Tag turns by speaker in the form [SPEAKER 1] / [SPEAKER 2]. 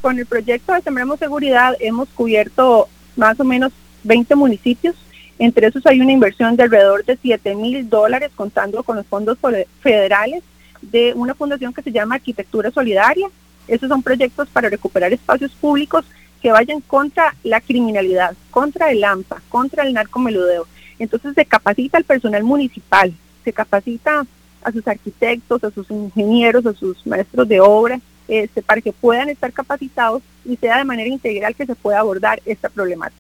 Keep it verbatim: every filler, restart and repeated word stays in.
[SPEAKER 1] Con el proyecto de Sembremos Seguridad hemos cubierto más o menos veinte municipios. Entre esos hay una inversión de alrededor de siete mil dólares, contando con los fondos federales de una fundación que se llama Arquitectura Solidaria. Esos son proyectos para recuperar espacios públicos que vayan contra la criminalidad, contra el AMPA, contra el narcomenudeo. Entonces se capacita al personal municipal, se capacita a sus arquitectos, a sus ingenieros, a sus maestros de obra, este, para que puedan estar capacitados y sea de manera integral que se pueda abordar esta problemática.